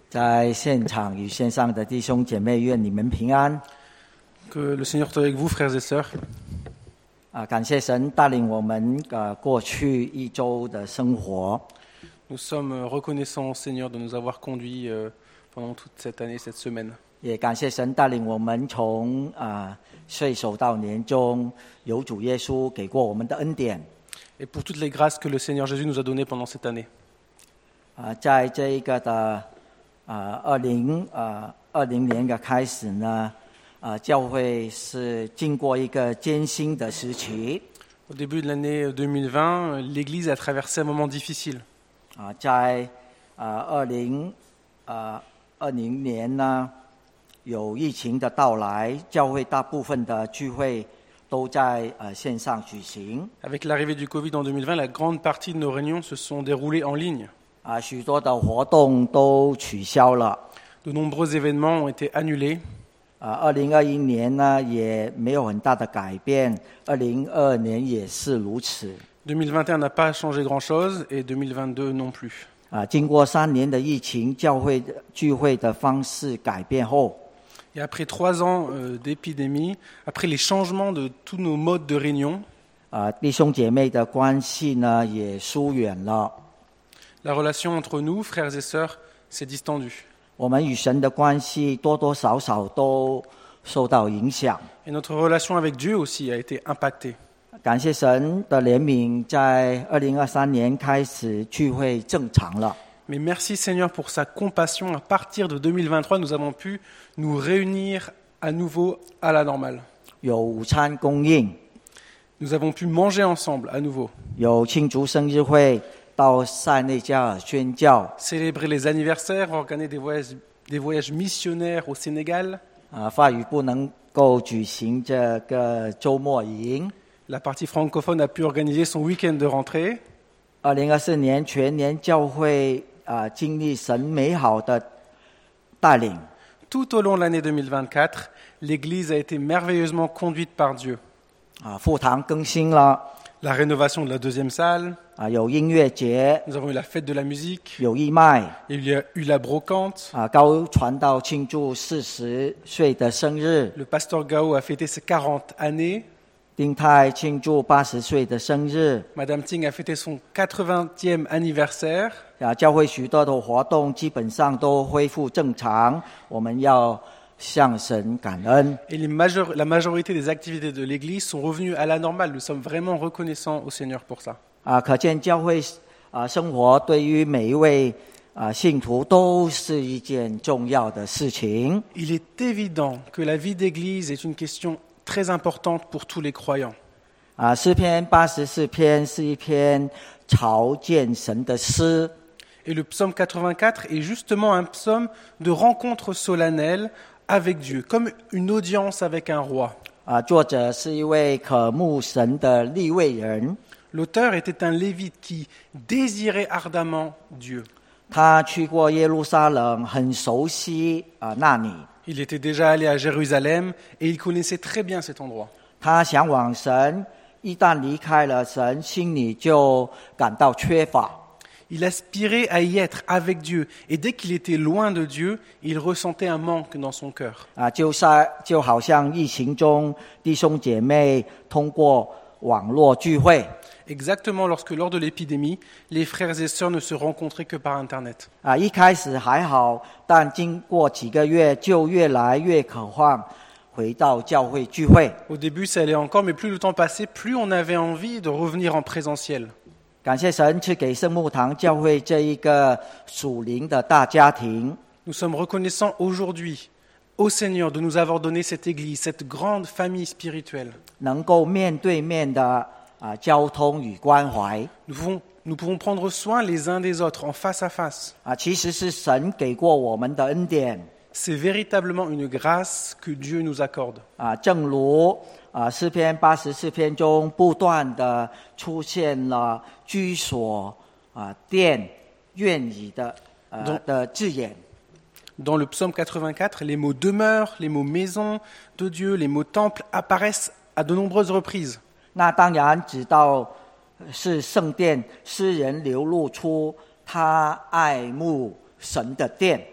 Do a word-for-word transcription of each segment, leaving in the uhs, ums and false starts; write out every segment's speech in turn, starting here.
在现场与线上的弟兄姐妹，愿你们平安。 Que le Seigneur soit avec vous, frères et sœurs. 啊，感谢神带领我们呃过去一周的生活。 Nous sommes reconnaissants au Seigneur de nous avoir conduits euh, pendant toute cette année, cette semaine. 也感谢神带领我们从啊岁首到年终，有主耶稣给过我们的恩典。 Et pour toutes les grâces que le Seigneur Jésus nous a données pendant cette année. 啊，在这一个的啊二零呃二零年的开始呢，啊教会是经过一个艰辛的时期。 Au début de l'année deux mille vingt, l'Église a traversé un moment difficile. 啊，在啊二零呃二零年呢，有疫情的到来，教会大部分的聚会都在呃线上举行。 Avec l'arrivée du Covid en deux mille vingt, la grande partie de nos réunions se sont déroulées en ligne. 啊，许多的活动都取消了。 De nombreux événements ont été annulés. 啊，二零二一年呢也没有很大的改变，二零二二年也是如此。 deux mille vingt et un n'a pas changé grand-chose et deux mille vingt-deux non plus. 啊，经过三年的疫情，教会的聚会的方式改变后， Et après trois ans euh, d'épidémie, après les changements de tous nos modes de réunion, 啊，弟兄姐妹的关系呢也疏远了。 la relation entre nous, frères et sœurs, s'est distendue. 我们与神的关系多多少少都受到影响。 Et notre relation avec Dieu aussi a été impactée. 感谢神的怜悯，在二零二三年开始聚会正常了。 Mais merci Seigneur pour sa compassion. À partir de deux mille vingt-trois, nous avons pu nous réunir à nouveau à la normale. 有午餐供应， Nous avons pu manger ensemble à nouveau, 有庆祝生日会，到塞内加尔宣教。 célébrer les anniversaires, organiser des voyages, des voyages missionnaires au Sénégal. 啊，法语不能够举行这个周末营。 La partie francophone a pu organiser son week-end de rentrée. 二零二四年全年教会啊经历神美好的带领。 Tout au long de l'année deux mille vingt-quatre, l'Église a été merveilleusement conduite par Dieu. 啊，副堂更新了， La rénovation de la deuxième salle, 啊，有音乐节， nous avons eu la fête de la musique, 有义卖， il y a eu la brocante, 啊，高传道庆祝四十岁的生日， le pasteur Gao a fêté ses quarante années, 丁太庆祝八十岁的生日。 Madame Ting a fêté son quatre-vingtième anniversaire. 啊，教会许多的活动基本上都恢复正常，我们要向神感恩。 Et les major- la majorité des activités de l'Église sont revenues à la normale. Nous sommes vraiment reconnaissants au Seigneur pour ça. 啊，可见教会啊生活对于每一位啊信徒都是一件重要的事情。 Il est évident que la vie d'Église est une question très importante pour tous les croyants. 啊，诗篇八十四篇是一篇朝见神的诗。 Et le psaume quatre-vingt-quatre est justement un psaume de rencontre solennelle avec Dieu, comme une audience avec un roi. 啊，作者是一位渴慕神的利未人， L'auteur était un lévite qui désirait ardemment Dieu. 他去过耶路撒冷，很熟悉啊那里。 Il était déjà allé à Jérusalem et il connaissait très bien cet endroit. 他向往神，一旦离开了神，心里就感到缺乏。 Il aspirait à y être avec Dieu. Et dès qu'il était loin de Dieu, il ressentait un manque dans son cœur. 啊，就在就好像疫情中弟兄姐妹通过网络聚会， Exactement lorsque lors de l'épidémie, les frères et sœurs ne se rencontraient que par Internet. 啊，一开始还好，但经过几个月就越来越渴望回到教会聚会。 Au début, ça allait encore, mais plus le temps passait, plus on avait envie de revenir en présentiel. 感谢神赐给圣牧堂教会这一个属灵的大家庭。 Nous sommes reconnaissants aujourd'hui au Seigneur de nous avoir donné cette Église, cette grande famille spirituelle. 能够面对面的啊交通与关怀 Nous pouvons, nous pouvons prendre soin les uns des autres en face à face. 啊，其实是神给过我们的恩典 C'est véritablement une grâce que Dieu nous accorde. 啊，正如啊诗篇八十四篇中不断的出现了居所啊殿院宇的呃 Donc- 的字眼。 Dans le psaume quatre-vingt-quatre, les mots demeure, les mots maison de Dieu, les mots temple apparaissent à de nombreuses reprises. 那当然指到是圣殿，诗人流露出他爱慕神的殿。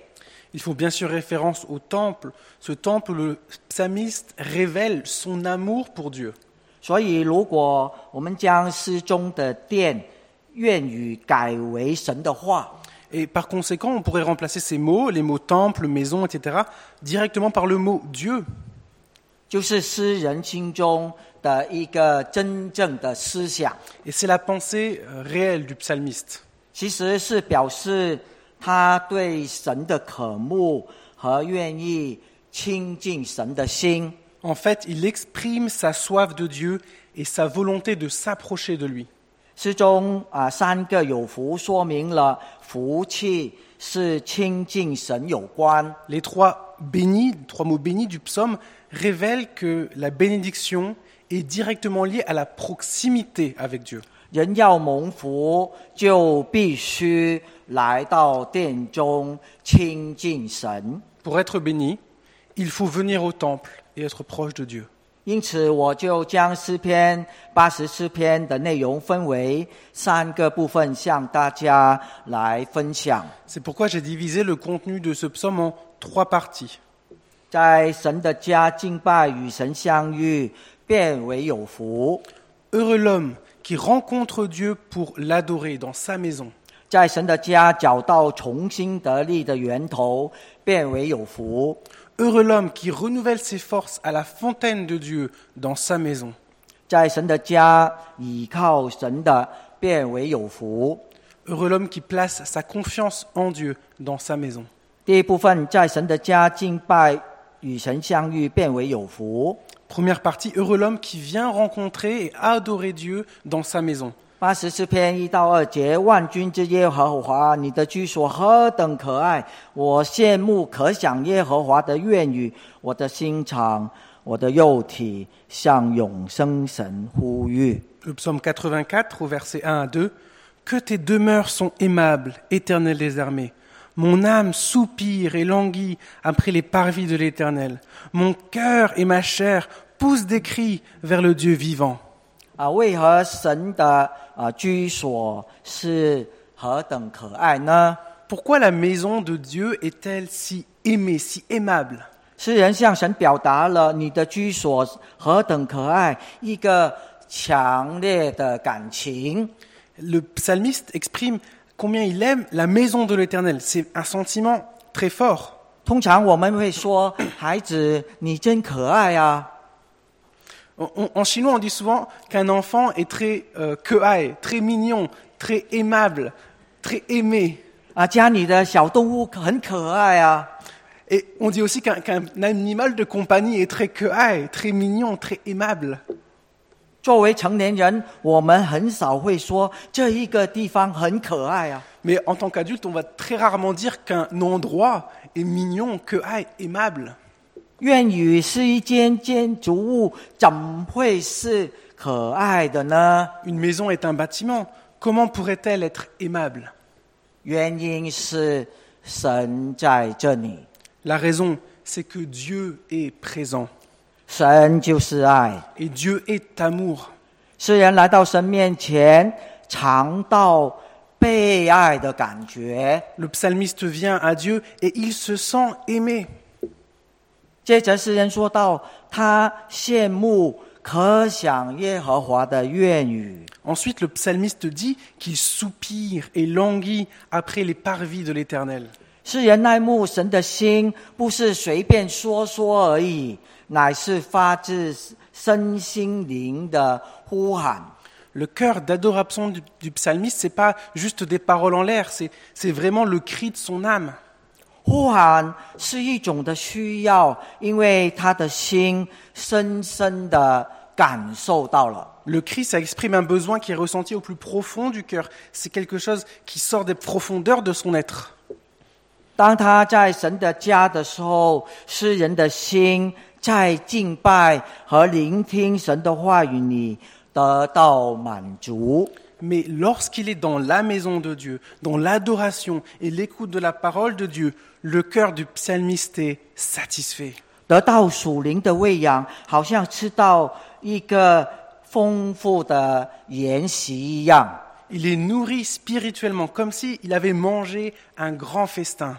Il faut bien sûr référence au temple, ce temple où le psalmiste révèle son amour pour Dieu. 所以，如果我们将诗中的殿、愿语改为神的话， Et par conséquent, on pourrait remplacer ces mots, les mots temple, maison, et cetera, directement par le mot Dieu. 就是诗人心中的一个真正的思想。 Et c'est la pensée euh, réelle du psalmiste. 其实是表示他对神的渴慕和愿意亲近神的心。 En fait, il exprime sa soif de Dieu et sa volonté de s'approcher de lui. 诗中啊三个有福说明了福气是亲近神有关。 Les trois bénis, les trois mots bénis du psaume révèlent que la bénédiction est directement liée à la proximité avec Dieu. 人要蒙福，就必须来到殿中亲近神。 Pour être béni, il faut venir au temple et être proche de Dieu. 因此，我就将诗篇八十四篇的内容分为三个部分，向大家来分享。 C'est pourquoi j'ai divisé le contenu de ce psaume en trois parties. 在神的家敬拜与神相遇，变为有福； Heureux l'homme qui rencontre Dieu pour l'adorer dans sa maison. 在神的家找到重新得力的源头，变为有福； Heureux l'homme qui renouvelle ses forces à la fontaine de Dieu dans sa maison. 在神的家倚靠神的，变为有福。 Heureux l'homme qui place sa confiance en Dieu dans sa maison. 第一部分，在神的家敬拜与神相遇，变为有福。 Première partie, heureux l'homme qui vient rencontrer et adorer Dieu dans sa maison. 八十四篇一到二节，万军之耶和华，你的居所何等可爱！我羡慕可想耶和华的愿语，我的心肠，我的肉体向永生神呼吁。 Le psaume quatre-vingt-quatre, au verset un à deux. Que tes demeures sont aimables, éternel des armées. Mon âme soupire et languit après les parvis de l'Éternel. Mon cœur et ma chair poussent des cris vers le Dieu vivant. 啊，为何神的啊居所是何等可爱呢？ Pourquoi la maison de Dieu est-elle si aimée, si aimable? 诗人向神表达了你的居所何等可爱，一个强烈的感情。 Le psalmiste exprime combien il aime la maison de l'Éternel. C'est un sentiment très fort. 通常我们会说：“孩子，你真可爱啊！” En, en- en chinois, on dit souvent qu'un enfant est très euh, kei, très mignon, très aimable, très aimé. 啊，家里的小动物很可爱啊！ Et on dit aussi qu'un, qu'un animal de compagnie est très kei, très mignon, très aimable. 作为成年人，我们很少会说这一个地方很可爱啊。 Mais en tant qu'adulte, on va très rarement dire qu'un endroit est mignon, kei, aimable. 愿语是一间建筑物，怎会是可爱的呢？ Une maison est un bâtiment. Comment pourrait-elle être aimable? 原因是神在这里， La raison, c'est que Dieu est présent. 神就是爱。 Et Dieu est amour. 诗人来到神面前，尝到被爱的感觉。 Le psalmiste vient à Dieu et il se sent aimé. 接着诗人说到，他羡慕可想耶和华的愿语。 Ensuite, le psalmiste dit qu'il soupire et languit après les parvis de l'Éternel. 诗人爱慕神的心，不是随便说说而已，乃是发自身心灵的呼喊。 Le cœur d'adoration du, du psalmiste, c'est pas juste des paroles en l'air, c'est, c'est vraiment le cri de son âme. 呼喊是一种的需要，因为他的心深深的感受到了。 Le cri, ça exprime un besoin qui est ressenti au plus profond du cœur. C'est quelque chose qui sort des profondeurs de son être. 当他在神的家的时候，诗人的心在敬拜和聆听神的话语里得到满足。 Mais lorsqu'il est dans la maison de Dieu, dans l'adoration et l'écoute de la parole de Dieu, le cœur du psalmiste est satisfait. 得到属灵的喂养，好像吃到一个丰富的筵席一样。 Il est nourri spirituellement, comme s'il avait mangé un grand festin.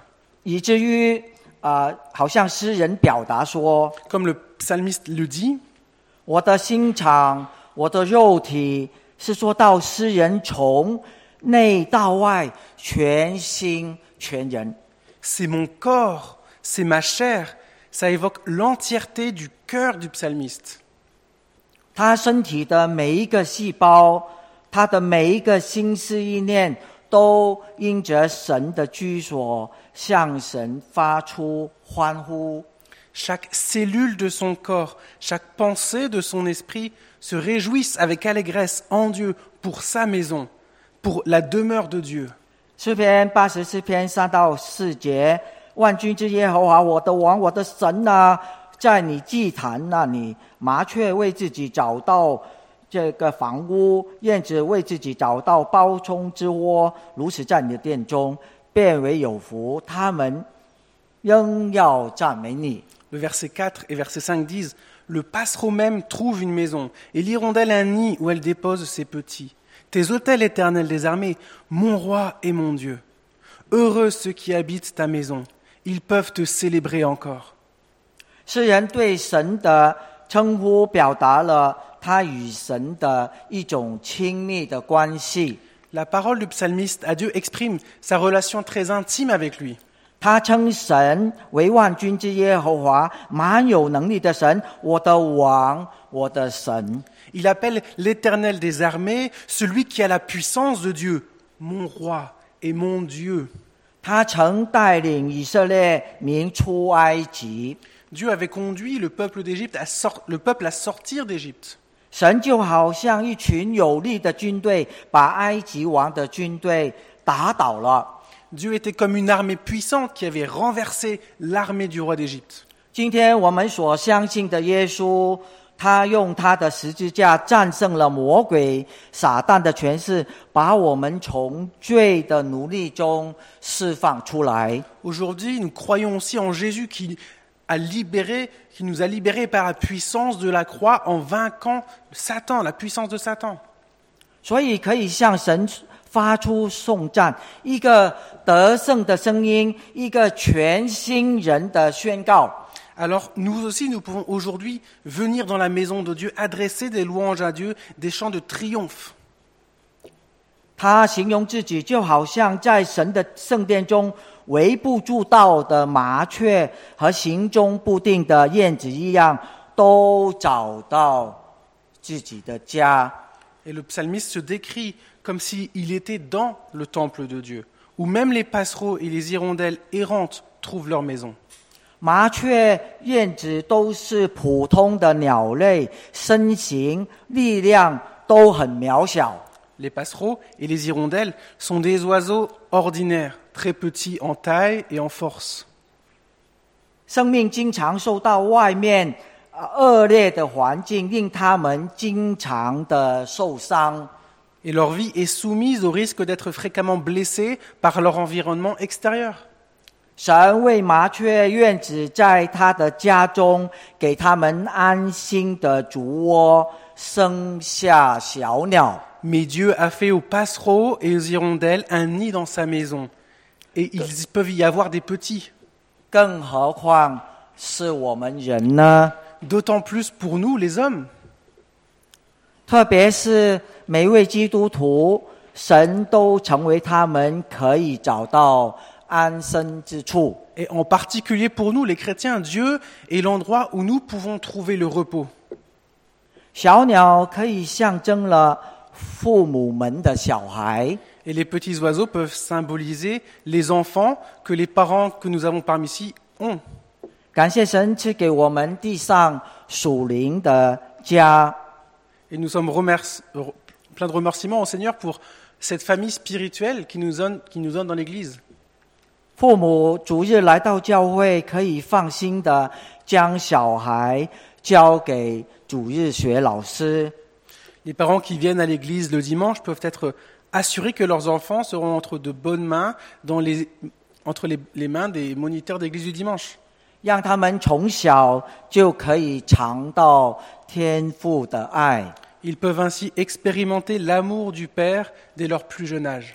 以至于啊、呃，好像诗人表达说 Comme le psalmiste le dit,：“ 我的心肠，我的肉体。”是说到诗人从内到外全心全人。 C'est mon corps, c'est ma chair. Ça évoque l'entièreté du cœur du psalmiste. 他身体的每一个细胞，他的每一个心思意念，都因着神的居所，向神发出欢呼。 Chaque cellule de son corps, chaque pensée de son esprit se réjouissent avec allégresse en Dieu pour sa maison, pour la demeure de Dieu. 诗篇八十四篇三到四节，万军之耶和华，我的王，我的神啊，在你祭坛那里，麻雀为自己找到这个房屋，燕子为自己找到包充之窝，如此在你的殿中，变为有福，他们仍要赞美你。 Le verset quatre et verset cinq disent « Le passereau même trouve une maison, et l'hirondelle un nid où elle dépose ses petits. Tes autels éternels des armées, mon roi et mon Dieu. Heureux ceux qui habitent ta maison, ils peuvent te célébrer encore. » 诗人对神的称呼表达了他与神的一种亲密的关系。 La parole du psalmiste à Dieu exprime sa relation très intime avec lui. 他称神为万军之耶和华，满有能力的神，我的王，我的神。 Il appelle l'Éternel des armées, celui qui a la puissance de Dieu, mon roi et mon Dieu. 他曾带领以色列民出埃及， Dieu avait conduit le peuple d'Égypte à sor- le peuple à sortir d'Égypte. 神就好像一群有力的军队，把埃及王的军队打倒了。 Dieu était comme une armée puissante qui avait renversé l'armée du roi d'Égypte. 今天我们所相信的耶稣，他用他的十字架战胜了魔鬼撒旦的权势，把我们从罪的奴隶中释放出来。 Aujourd'hui, nous croyons aussi en Jésus qui a libéré, qui nous a libérés par la puissance de la croix en vainquant Satan, la puissance de Satan. 所以可以向神发出颂赞，一个得胜的声音，一个全新人的宣告。 Alors nous aussi, nous pouvons aujourd'hui venir dans la maison de Dieu, adresser des louanges à Dieu, des chants de triomphe. 他形容自己就好像在神的圣殿中微不足道的麻雀和行踪不定的燕子一样，都找到自己的家。 Et le psalmiste se décrit comme s'il était dans le temple de Dieu, où même les passereaux et les hirondelles errantes trouvent leur maison. 麻雀、燕子都是普通的鸟类，身形、力量都很渺小。 Les passereaux et les hirondelles sont des oiseaux ordinaires, très petits en taille et en force. 生命经常受到外面恶劣的环境，令他们经常的受伤。 Et leur vie est soumise au risque d'être fréquemment blessée par leur environnement extérieur. 神为麻雀、燕子在他的家中给他们安心的竹窝，生下小鸟。 Mais Dieu a fait aux passereaux et aux hirondelles un nid dans sa maison. Et ils peuvent y avoir des petits. 更何况是我们人呢？ D'autant plus pour nous, les hommes. 特别是每一位基督徒，神都成为他们可以找到安身之处。 Et en particulier pour nous, les chrétiens, Dieu est l'endroit où nous pouvons trouver le repos. 小鸟可以象征了父母们的小孩， Et les petits oiseaux peuvent symboliser les enfants que les parents que nous avons parmi ici ont. 感谢神赐给我们地上属灵的家。 Et nous sommes remerci- plein de remerciements au Seigneur pour cette famille spirituelle qui nous donne, qui nous donne dans l'Église. 父母主日来到教会，可以放心的将小孩交给主日学老师。 Les parents qui viennent à l'Église le dimanche peuvent être assurés que leurs enfants seront entre de bonnes mains, dans les, entre les, les mains des moniteurs d'Église du dimanche. 让他们从小就可以尝到天父的爱， Ils peuvent ainsi expérimenter l'amour du Père dès leur plus jeune âge.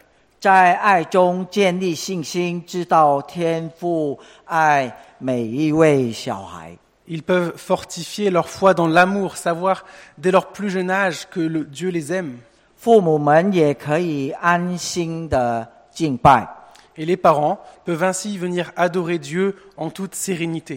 在爱中建立信心，知道天父爱每一位小孩。 Ils peuvent fortifier leur foi dans l'amour, savoir dès leur plus jeune âge que le Dieu les aime. 父母们也可以安心的敬拜。 Et les parents peuvent ainsi venir adorer Dieu en toute sérénité.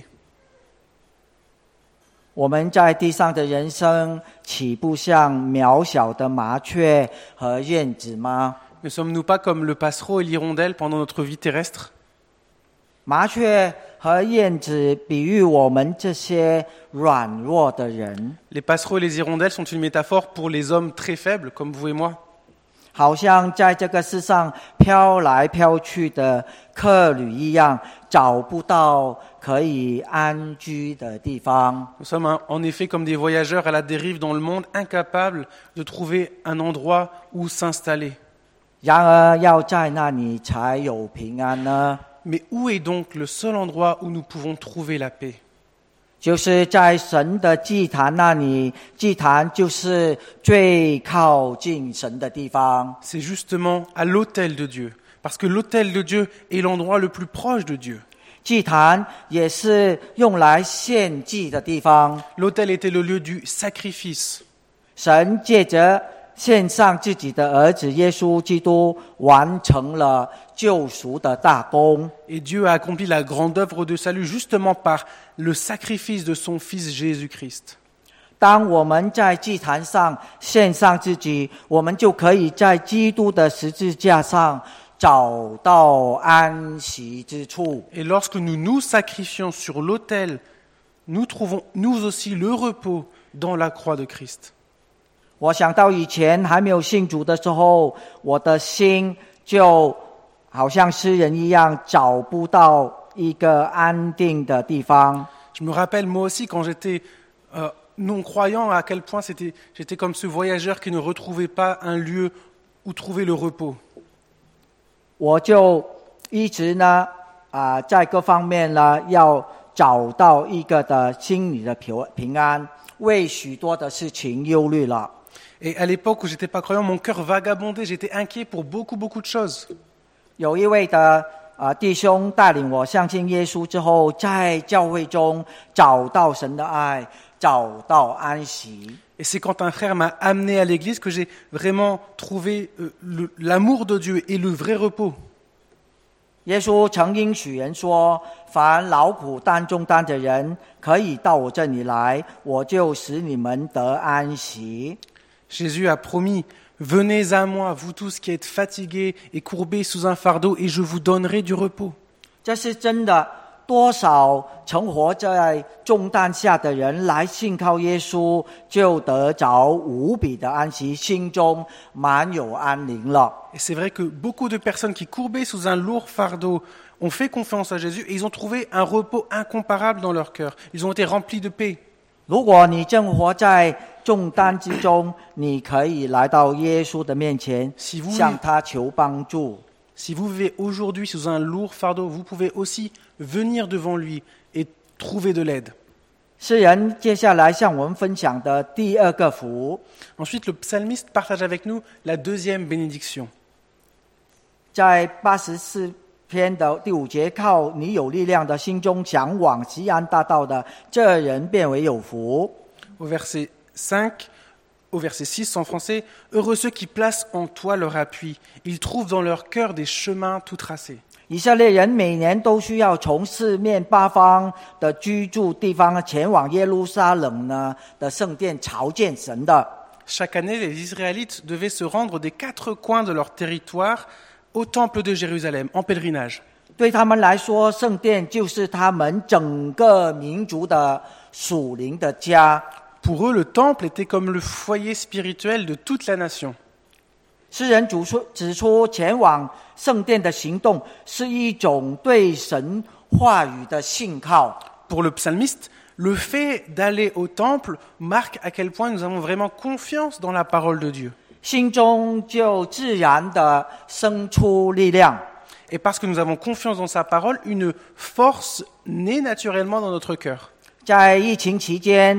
我们在地上的人生，岂不像渺小的麻雀和燕子吗？ Ne sommes-nous pas comme le passereau et l'hirondelle pendant notre vie terrestre? 麻雀和燕子比喻我们这些软弱的人， Les passereaux et les hirondelles sont une métaphore pour les hommes très faibles, comme vous et moi. 好像在这个世上飘来飘去的客旅一样，找不到可以安居的地方。 Nous sommes en effet comme des voyageurs à la dérive dans le monde, incapables de trouver un endroit où s'installer. 然而要在那里才有平安呢？ Mais où est donc le seul endroit où nous pouvons trouver la paix? 就是在神的祭坛那里，祭坛就是最靠近神的地方。 C'est justement à l'autel de Dieu, parce que l'autel de Dieu est l'endroit le plus proche de Dieu. 祭坛也是用来献祭的地方。 L'autel était le lieu du sacrifice. 神借着献上自己的儿子耶稣基督，完成了救赎的大功。 Et Dieu a accompli la grande œuvre de salut justement par le sacrifice de son Fils Jésus-Christ. 当我们在祭坛上献上自己，我们就可以在基督的十字架上找到安息之处。 Et lorsque nous nous sacrifions sur l'autel, nous trouvons nous aussi le repos dans la croix de Christ. 我想到以前还没有信主的时候，我的心就好像诗人一样，找不到一个安定的地方。 Je me rappelle moi aussi quand j'étais euh, non-croyant à quel point c'était, j'étais comme ce voyageur qui ne retrouvait pas un lieu où trouver le repos. 我就一直呢，啊、在各方面呢，要找到一个的心理的平平安，为许多的事情忧虑了。 Et à l'époque où j'étais pas croyant, mon cœur vagabondait, j'étais inquiet pour beaucoup, beaucoup de choses. 有一位的啊、弟兄带领我相信耶稣之后，在教会中找到神的爱，找到安息。 Et c'est quand un frère m'a amené à l'église que j'ai vraiment trouvé euh, le- l'amour de Dieu et le vrai repos. 耶稣曾应许人说：“凡劳苦担重担的人，可以到我这里来，我就使你们得安息。” Jésus a promis, venez à moi, vous tous qui êtes fatigués et courbés sous un fardeau, et je vous donnerai du repos. 这是真的。多少曾活在重担下的人来信靠耶稣，就得着无比的安息，心中满有安宁了。 Et c'est vrai que beaucoup de personnes qui courbaient sous un lourd fardeau ont fait confiance à Jésus et ils ont trouvé un repos incomparable dans leur cœur. Ils ont été remplis de paix. 如果你正活在重担之中，你可以来到耶稣的面前， Si vous- 向他求帮助。 Si vous vivez aujourd'hui sous un lourd fardeau, vous pouvez aussi venir devant lui et trouver de l'aide. 诗人接下来向我们分享的第二个福， Ensuite, le psalmiste partage avec nous la deuxième bénédiction. 在八十四篇的第五节，靠你有力量的心中向往锡安大道的，这人变为有福。 Au verset cinq, au verset six en français, « Heureux ceux qui placent en toi leur appui, ils trouvent dans leur cœur des chemins tout tracés. » 以色列人每年都需要从四面八方的居住地方前往耶路撒冷呢的圣殿朝见神的。 Chaque année, les Israélites devaient se rendre des quatre coins de leur territoire au temple de Jérusalem, en pèlerinage. 对他们来说，圣殿就是他们整个民族的属灵的家。 Pour eux, le temple était comme le foyer spirituel de toute la nation. 诗人指出，指出前往圣殿的行动是一种对神话语的信靠。 Pour le psalmiste, le fait d'aller au temple marque à quel point nous avons vraiment confiance dans la parole de Dieu. 心中就自然的生出力量。 Et parce que nous avons confiance dans sa parole, une force naît naturellement dans notre cœur. 在疫情期间，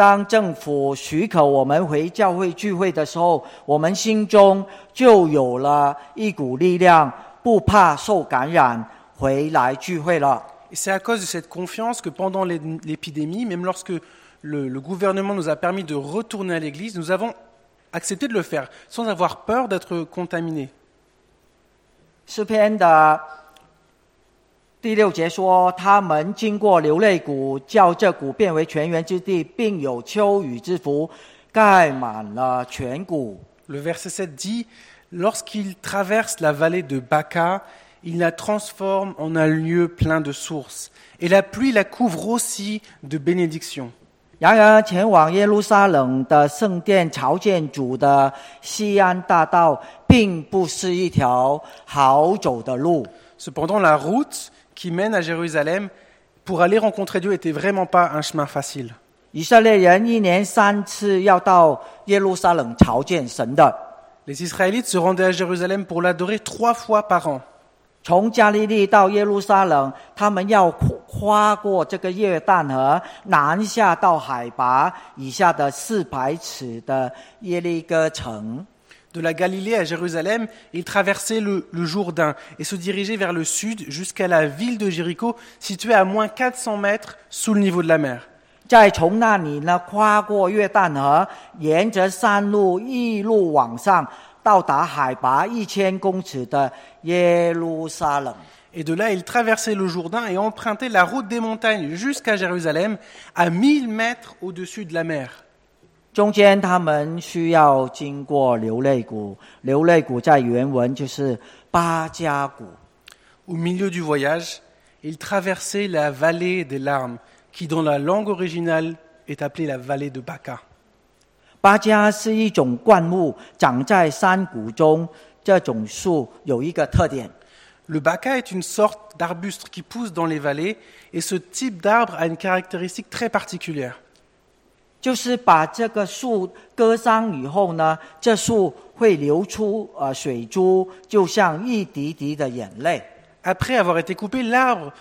当政府许可我们回教会聚会的时候，我们心中就有了一股力量，不怕受感染，回来聚会了。 Et c'est à cause de cette confiance que pendant l'épidémie, même lorsque le, le gouvernement nous a permis de retourner à l'église, nous avons accepté de le faire, sans avoir peur d'être contaminés. 诗篇的第六节说，他们经过流泪谷，叫这谷变为泉源之地，并有秋雨之福，盖满了全谷。 Le verset sept dit, lorsqu'ils traversent la vallée de Baca, il la transforme en un lieu plein de sources, et la pluie la couvre aussi de bénédictions. 然而，前往耶路撒冷的圣殿朝见主的西安大道，并不是一条好走的路。 Cependant, la route qui mène à Jérusalem pour aller rencontrer Dieu n'était vraiment pas un chemin facile. 以色列人一年三次要到耶路撒冷朝见神的。 Les Israélites se rendaient à Jérusalem pour l'adorer trois fois par an. 从加利利到耶路撒冷，他们要跨过这个约旦河，南下到海拔以下的四百尺的耶利哥城。 De la Galilée à Jérusalem, ils traversaient le, le Jourdain et se dirigeaient vers le sud jusqu'à la ville de Jéricho, située à moins quatre cents mètres sous le niveau de la mer. 再从那里呢，跨过约旦河，沿着山路一路往上，到达海拔一千公尺的耶路撒冷。 Et de là, ils traversaient le Jourdain et empruntaient la route des montagnes jusqu'à Jérusalem, à mille mètres au-dessus de la mer. 中间他们需要经过流泪谷，流泪谷在原文就是巴加谷。 Au milieu du voyage, ils traversaient la vallée des larmes, qui dans la langue originale est appelée la vallée de Baca. 巴加是一种灌木，长在山谷中。这种树有一个特点， Le Baca est une sorte d'arbuste qui pousse dans les vallées, et ce type d'arbre a une caractéristique très particulière. 就是把这个树割伤以后呢，这树会流出呃水珠，就像一滴滴的眼泪。 Après avoir été coupé, l'arbre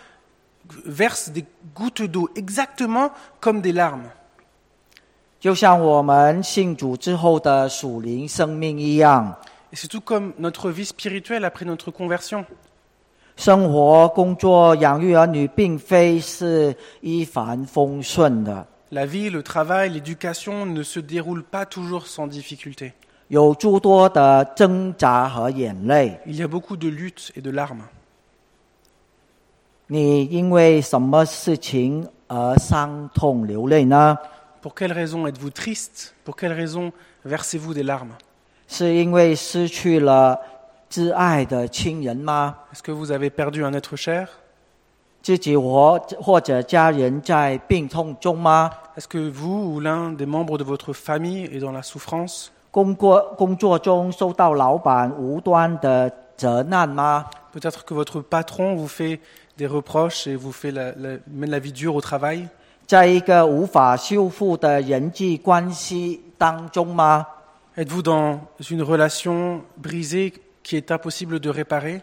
verse des gouttes d'eau, exactement comme des larmes. 就像我们信主之后的属灵生命一样， Et c'est tout comme notre vie spirituelle après notre conversion. 生活、工作、养育儿女，并非是一帆风顺的， La vie, le travail, l'éducation ne se déroulent pas toujours sans difficulté. 有诸多的挣扎和眼泪。 Il y a beaucoup de luttes et de larmes. 你因为什么事情而伤痛流泪呢？ Pour quelle raison êtes-vous triste? Pour quelle raison versez-vous des larmes? 是因为失去了挚爱的亲人吗？ Est-ce que vous avez perdu un être cher? 自己或或者家人在病痛中吗？ Est-ce que vous ou l'un des membres de votre famille est dans la souffrance? 工作工作中受到老板无端的责难吗？ Peut-être que votre patron vous fait des reproches et vous fait la, la, mène la vie dure au travail? 在一个无法修复的人际关系当中吗？ Êtes-vous dans une relation brisée qui est impossible de réparer?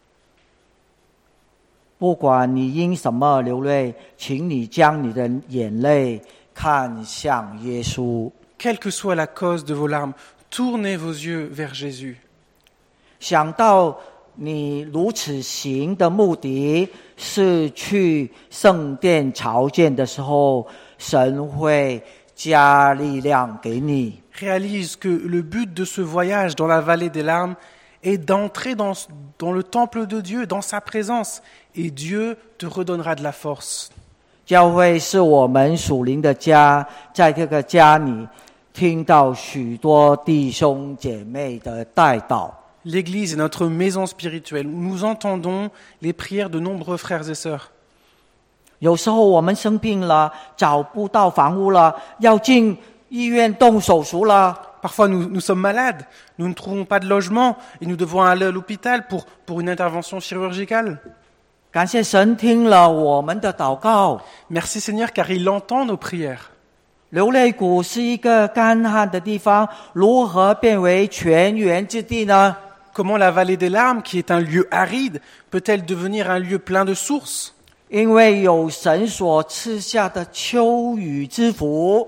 不管你因什么流泪，请你将你的眼泪看向耶稣。 Quelle que soit la cause de vos larmes, tournez vos yeux vers Jésus. 想到你如此行的目的是去圣殿朝见的时候，神会加力量给你。 Réalise que le but de ce voyage dans la vallée des larmes est d'entrer dans, dans le temple de Dieu, dans sa présence, et Dieu te redonnera de la force. 教会是我们属灵的家，在这个家里听到许多弟兄姐妹的代祷。 L'Église est notre maison spirituelle où nous entendons les prières de nombreux frères et sœurs. 有时候我们生病了，找不到房屋了，要进医院动手术了。 Parfois, nous, nous sommes malades, nous ne trouvons pas de logement et nous devons aller à l'hôpital pour, pour une intervention chirurgicale. 感谢神听了我们的祷告。 Merci Seigneur car il entend nos prières. 流泪谷是一个干旱的地方，如何变为泉源之地呢？ Comment la vallée des larmes, qui est un lieu aride, peut-elle devenir un lieu plein de sources? 因为有神所赐下的秋雨之福。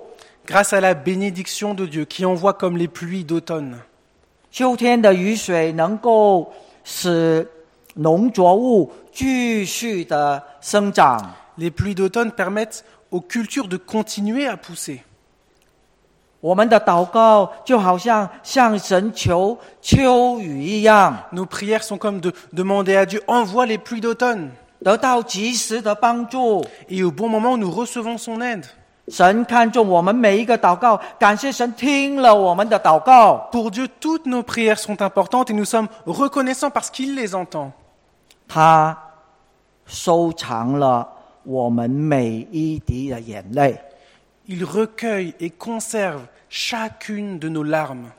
grâce à la bénédiction de Dieu qui envoie comme les pluies d'automne. 秋天的雨水能够使农作物继续的生长。 Les pluies d'automne permettent aux cultures de continuer à pousser. 我们的祷告就好像向神求秋雨一样， Nos prières sont comme de demander à Dieu, envoie les pluies d'automne. 得到及时的帮助。 Et au bon moment, nous recevons son aide. 神看重我们每一个祷告，感谢神听了我们的祷告。 Pour Dieu, toutes nos prières sont importantes et nous sommes reconnaissants parce qu'il les entend. 他收藏了我们每一滴的眼泪。 Il recueille et conserve chacune de nos larmes.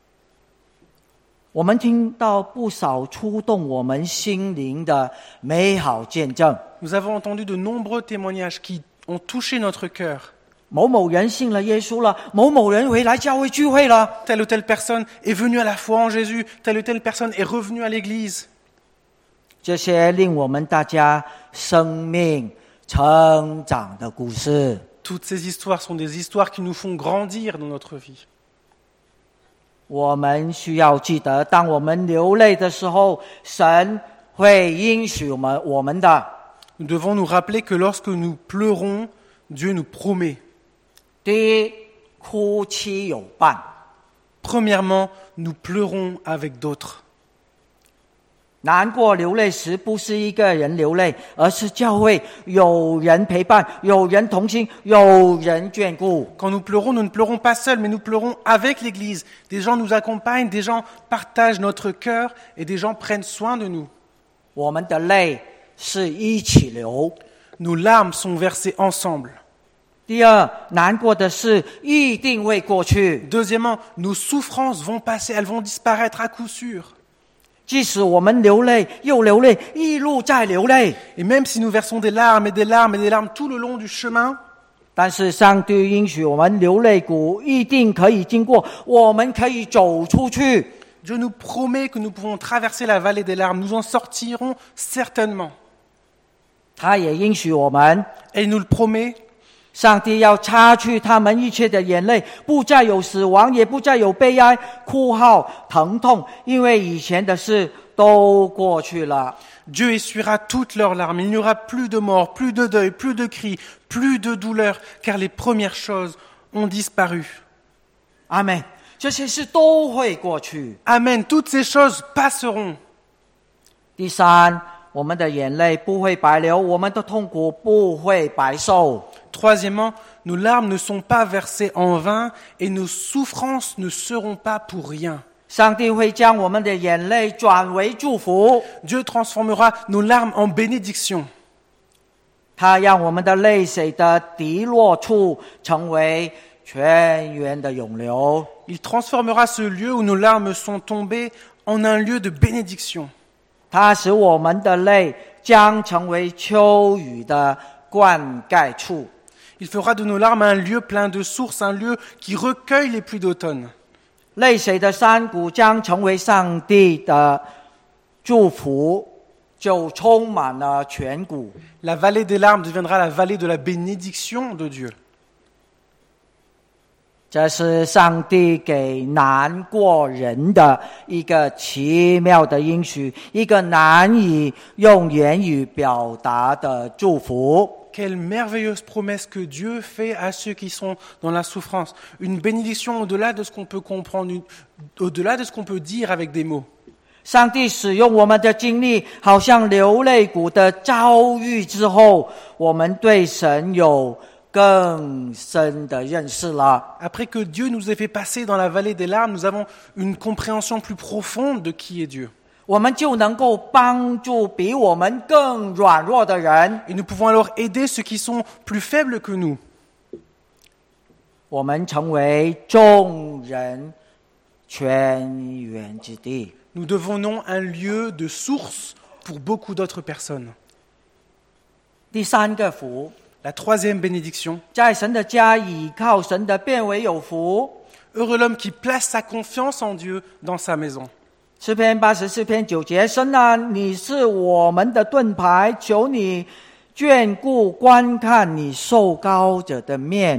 我们听到不少触动我们心灵的美好见证。 Nous avons entendu de nombreux témoignages qui ont touché notre cœur. 某某人信了耶稣了，某某人回来教会聚会了。 Telle ou telle personne est venue à la foi en Jésus, telle ou telle personne est revenue à l'église. 这些令我们大家生命成长的故事。 Toutes ces histoires sont des histoires qui nous font grandir dans notre vie. 我们需要记得，当我们流泪的时候，神会应许我们我们的。 Nous devons nous rappeler que lorsque nous pleurons, Dieu nous promet. 第一，哭泣有伴。 Premièrement, nous pleurons avec d'autres. 难过流泪时，不是一个人流泪，而是教会有人陪伴，有人同心，有人眷顾。 Quand nous pleurons, nous ne pleurons pas seuls, mais nous pleurons avec l'Église. Des gens nous accompagnent, des gens partagent notre cœur et des gens prennent soin de nous. 我们的泪是一起流。 Nos larmes sont versées ensemble. 第二，难过的事一定会过去。 Deuxièmement, nos souffrances vont passer, elles vont disparaître à coup sûr. 即使我们流泪又流泪，一路在流泪， Et même si nous versons des larmes et des larmes et des larmes tout le long du chemin, 但是上帝应许我们流泪谷一定可以经过，我们可以走出去。 Dieu nous promet que nous pouvons traverser la vallée des larmes. Nous en sortirons certainement. 他也应许我们， Et il nous le promet. 上帝要擦去他们一切的眼泪，不再有死亡，也不再有悲哀、哭号、疼痛，因为以前的事都过去了。 Dieu essuiera toutes leurs larmes. Il n'y aura plus de mort, plus de deuil, plus de cris, plus de douleur, car les premières choses ont disparu. 阿们，这些事都会过去。 Amen. Toutes ces choses passeront. 第三，我们的眼泪不会白流，我们的痛苦不会白受。 Troisièmement, nos larmes ne sont pas versées en vain et nos souffrances ne seront pas pour rien. 上帝会将我们的眼泪转为祝福， Dieu transformera nos larmes en bénédiction. 他让我们的泪水的滴落处成为泉源的涌流。 Il transformera ce lieu où nos larmes sont tombées en un lieu de bénédiction. 他使我们的泪将成为秋雨的灌溉处。 Il fera de nos larmes un lieu plein de sources, un lieu qui recueille les pluies d'automne. 泪水的山谷将成为上帝的祝福，就充满了全谷。 La vallée des larmes deviendra la vallée de la bénédiction de Dieu. 这是上帝给难过人的一个奇妙的应许，一个难以用言语表达的祝福。 Quelle merveilleuse promesse que Dieu fait à ceux qui sont dans la souffrance. Une bénédiction au-delà de ce qu'on peut comprendre, une- au-delà de ce qu'on peut dire avec des mots. 上帝使用我们的经历，好像流泪谷的遭遇之后，我们对神有更深的认识了。 Après que Dieu nous ait fait passer dans la vallée des larmes, nous avons une compréhension plus profonde de qui est Dieu. 我们就能够帮助比我们更软弱的人。 Et nous pouvons alors aider ceux qui sont plus faibles que nous. 我们成为众人泉源之地。 Nous devenons un lieu de source pour beaucoup d'autres personnes. 第三个福， La troisième bénédiction. 在神的家倚靠神的变为有福。 Heureux l'homme qui place sa confiance en Dieu dans sa maison. 诗篇八十四篇九节，神啊，你是我们的盾牌，求你眷顾观看你受膏者的面。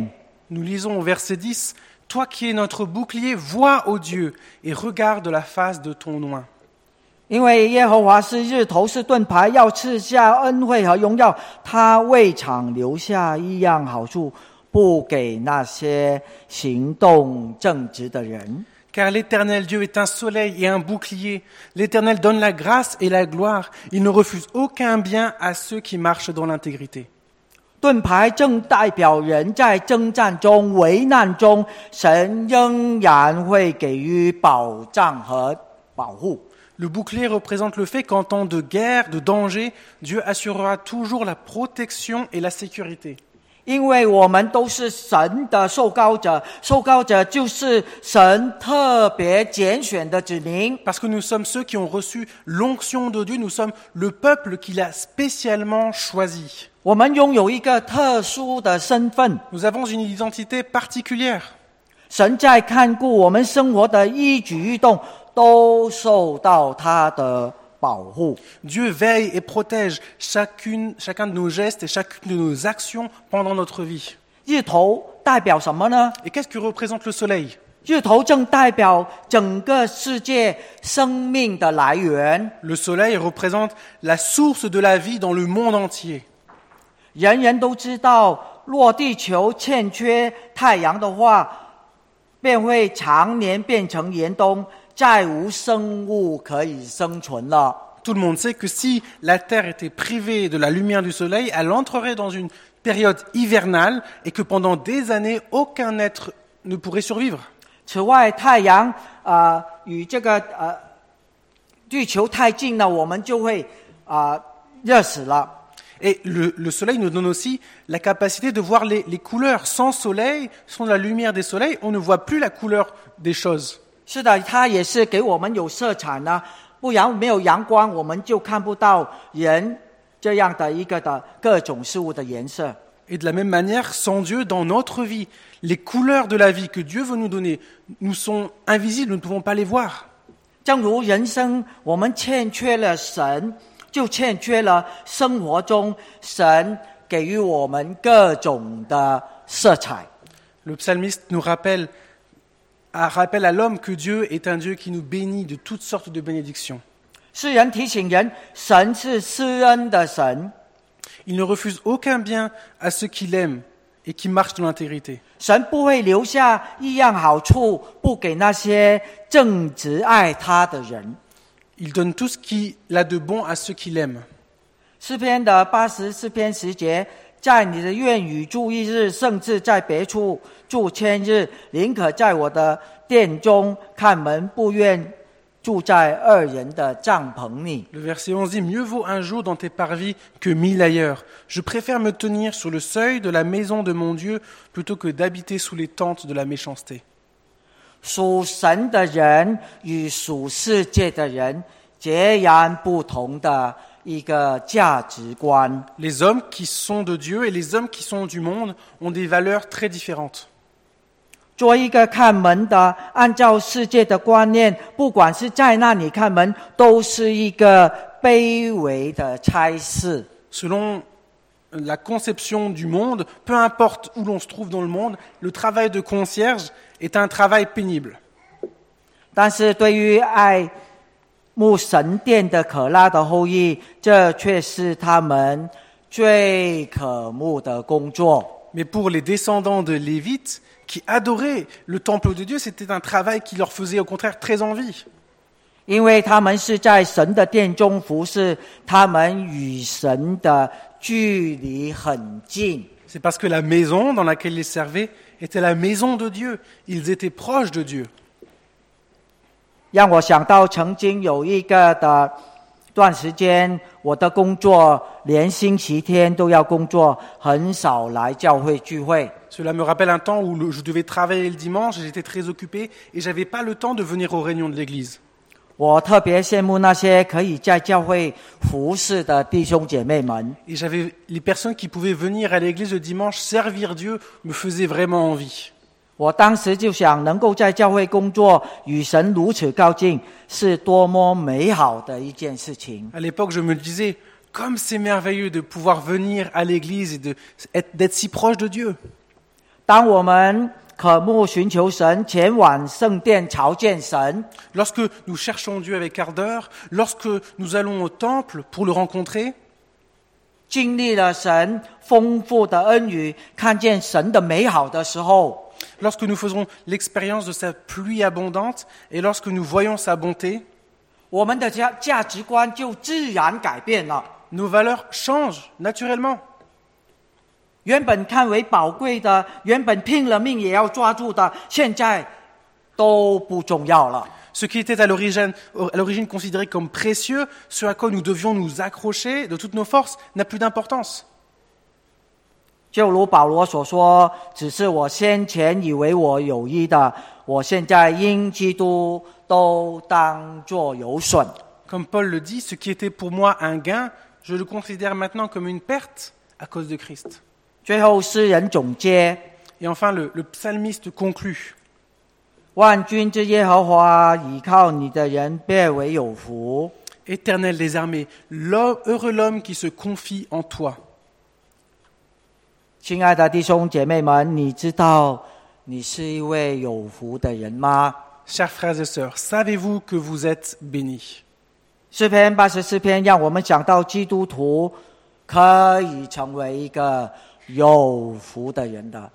Nous lisons au verset dix, « Toi qui es notre bouclier, vois, ô Dieu, et regarde la face de ton oint. » 因为耶和华是日头，是盾牌，要赐下恩惠和荣耀。他未尝留下一样好处，不给那些行动正直的人。 Car l'Éternel Dieu est un soleil et un bouclier. L'Éternel donne la grâce et la gloire. Il ne refuse aucun bien à ceux qui marchent dans l'intégrité. 盾牌正代表人在征战中、危难中，神仍然会给予保障和保护。 Le bouclier représente le fait qu'en temps de guerre, de danger, Dieu assurera toujours la protection et la sécurité. 因为我们都是神的受膏者，受膏者就是神特别拣选的子民。 Parce que nous sommes ceux qui ont reçu l'onction de Dieu, nous sommes le peuple qu'il a spécialement choisi. 我们拥有一个特殊的身份， Nous avons une identité particulière. 神在看顾我们生活的一举一动，都受到他的保护。 Dieu veille et protège chacune, chacun de nos gestes et chacune de nos actions pendant notre vie. 日头代表什么呢？ Et qu'est-ce que représente le soleil? 日头正代表整个世界生命的来源。 Le soleil représente la source de la vie dans le monde entier. 人人都知道，若地球欠缺太阳的话，便会常年变成严冬，再无生物可以生存了。 Tout le monde sait que si la Terre était privée de la lumière du soleil, elle entrerait dans une période hivernale et que pendant des années, aucun être ne pourrait survivre. 此外，太阳呃与这个呃地球太近了，我们就会啊、呃、热死了。 Et le, le soleil nous donne aussi la capacité de voir les, les couleurs. Sans soleil, sans la lumière des soleils, on ne voit plus la couleur des choses. 是的，它也是给我们有色彩呢，不然没有阳光，我们就看不到人这样的一个的各种事物的颜色。 Et de la même manière, sans Dieu, dans notre vie, les couleurs de la vie que Dieu veut nous donner nous sont invisibles, nous ne pouvons pas les voir. 正如人生，我们欠缺了神，就欠缺了生活中神给予我们各种的色彩。 Le psalmiste nous rappelle, à, rappelle à l'homme que Dieu est un Dieu qui nous bénit de toutes sortes de bénédictions. 诗人提醒人，神是施恩的神， Il ne refuse aucun bien à ceux qui l'aiment et qui marchent dans l'intégrité. 神不会留下一样好处不给那些正直爱他的人。 Il donne tout ce qu'il a de bon à ceux qui l'aiment. 诗篇的八十四篇十节，在你的愿语住一日，甚至在别处住千日，宁可在我的殿中看门，不愿住在二人的帐篷里。 Le verset onze dit « Mieux vaut un jour dans tes parvis que mille ailleurs. Je préfère me tenir sur le seuil de la maison de mon Dieu plutôt que d'habiter sous les tentes de la méchanceté. » 属神的人与属世界的人截然不同的一个价值观。 Les hommes qui sont de Dieu et les hommes qui sont du monde ont des valeurs très différentes. 做一个看门的，按照世界的观念，不管是在那里看门，都是一个卑微的差事。 Selon la conception du monde, peu importe où l'on se trouve dans le monde, le travail de concierge est un travail pénible. 但是对于爱慕神殿的可拉的后裔，这却是他们最渴慕的工作。 Mais pour les descendants de Lévites, qui adoraient le temple de Dieu, c'était un travail qui leur faisait au contraire très envie. 因为他们是在神的殿中服侍，他们与神的距离很近。 C'est parce que la maison dans laquelle ils servaient était la maison de Dieu. Ils étaient proches de Dieu. 让我想到曾经有一个的段时间，我的工作连星期天都要工作，很少来教会聚会。 Cela me rappelle un temps où le- je devais travailler le dimanche, et j'étais très occupé et j'avais pas le temps de venir aux réunions de l'église. 我特别羡慕那些可以在教会服侍的弟兄姐妹们。 Et j'avais les personnes qui pouvaient venir à l'église le dimanche servir Dieu me faisaient vraiment envie. 我当时就想，能够在教会工作，与神如此靠近，是多么美好的一件事情。 À l'époque, je me disais, comme c'est merveilleux de pouvoir venir à l'église et de, être- d'être si proche de Dieu. 当我们渴慕寻求神，前往圣殿朝见神， lorsque nous cherchons Dieu avec ardeur, lorsque nous allons au temple pour le rencontrer, 经历了神丰富的恩雨，看见神的美好的时候， lorsque nous faisons l'expérience de sa pluie abondante et lorsque nous voyons sa bonté, 我们的价价值观就自然改变了。 nos valeurs changent naturellement. 原本看为宝贵的，原本拼了命也要抓住的，现在都不重要了。 Ce qui était à l'origine, à l'origine considéré comme précieux, ce à quoi nous devions nous accrocher de toutes nos forces, n'a plus d'importance. 就如保罗所说，只是我先前以为我有益的，我现在因基督都当作有损。 Comme Paul le dit, ce qui était pour moi un gain, je le considère maintenant comme une perte à cause de Christ. 最后诗人总结， Et enfin, le, le psalmiste conclut. 万军之耶和华，倚靠你的人变为有福。 Éternel des armées, l'homme, heureux l'homme qui se confie en toi. 亲爱的弟兄姐妹们，你知道你是一位有福的人吗？ Chers frères et sœurs, savez-vous que vous êtes bénis? 诗篇八十四篇让我们想到基督徒可以成为一个有福的人的。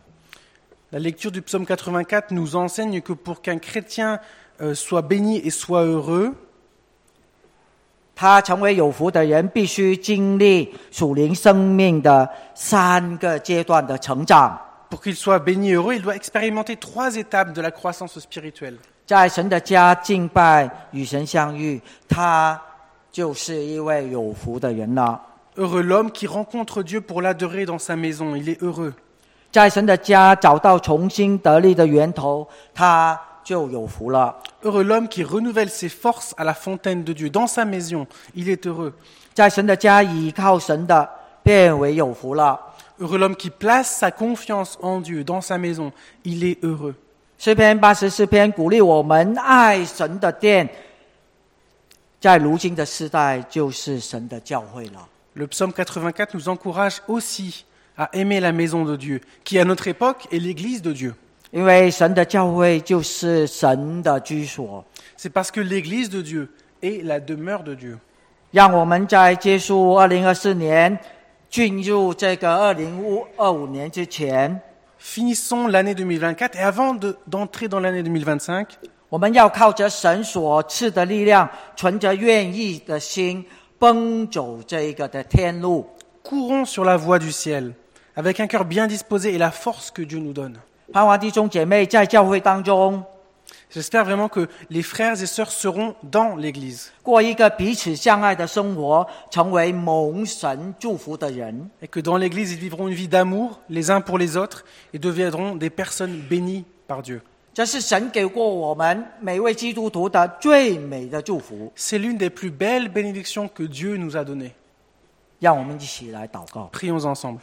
La lecture du psaume quatre-vingt-quatre nous enseigne que pour qu'un chrétien euh, soit béni et soit heureux, 他成为有福的人，必须经历属灵生命的三个阶段的成长。 pour qu'il soit béni et heureux, il doit expérimenter trois étapes de la croissance spirituelle. 在神的家敬拜，与神相遇，他就是一位有福的人了。 Heureux l'homme qui rencontre Dieu pour l'adorer dans sa maison, il est heureux. 在神的家找到重新得力的源头，他就有福了。 Heureux l'homme qui renouvelle ses forces à la fontaine de Dieu, dans sa maison, il est heureux. 在神的家倚靠神的，变为有福了。 Heureux l'homme qui place sa confiance en Dieu, dans sa maison, il est heureux. 诗篇八十四篇鼓励我们爱神的殿，在如今的时代就是神的教会了。 Le psaume quatre-vingt-quatre nous encourage aussi à aimer la maison de Dieu, qui à notre époque est l'église de Dieu. 因为神的教会就是神的居所。 C'est parce que l'église de Dieu est la demeure de Dieu. 让我们在结束二零二四年，进入这个二零二五年之前， Finissons l'année deux mille vingt-quatre et avant de, d'entrer dans l'année deux mille vingt-cinq, 我们要靠着神所赐的力量，存着愿意的心，奔走这一个的天路。 courons sur la voie du ciel, avec un cœur bien disposé et la force que Dieu nous donne. 盼望弟兄姐妹在教会当中 J'espère vraiment que les frères et sœurs seront dans l'église 过一个彼此相爱的生活，成为蒙神祝福的人。 et que dans l'église, ils vivront une vie d'amour les uns pour les autres et deviendront des personnes bénies par Dieu. 这是神给过我们每位基督徒的最美的祝福。 C'est l'une des plus belles bénédictions que Dieu nous a données. 让我们一起来祷告。 Prions ensemble.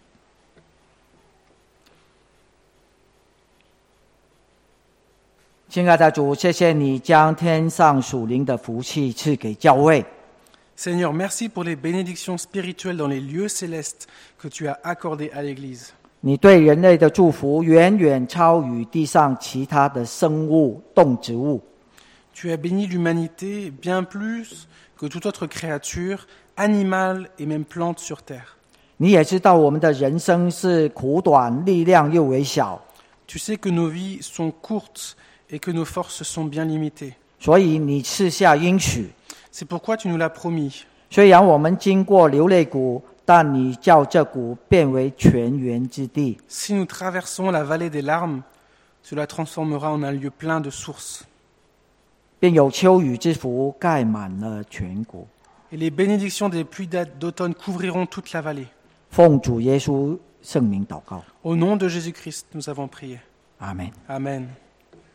亲爱的主，谢谢你将天上属灵的福气赐给教会。 Seigneur, merci pour les bénédictions spirituelles dans les lieux célestes que tu as accordées à l'église. 你对人类的祝福远远超于地上其他的生物、动植物。 Tu as béni l'humanité bien plus que toute autre créature, animale et même plante sur terre. 你也知道我们的人生是苦短，力量又微小， Tu sais que nos vies sont courtes et que nos forces sont bien limitées. 所以你赐下应许。 C'est pourquoi tu nous l'as promis. 虽然我们经过流泪谷，但你叫这谷变为泉源之地。 Si nous traversons la vallée des larmes, cela transformera en un lieu plein de sources. 便有秋雨之福盖满了全国。 Et les bénédictions des pluies d'automne couvriront toute la vallée. 奉主耶稣圣名祷告， Au nom de Jésus-Christ, nous avons prié. 阿门。 Amen.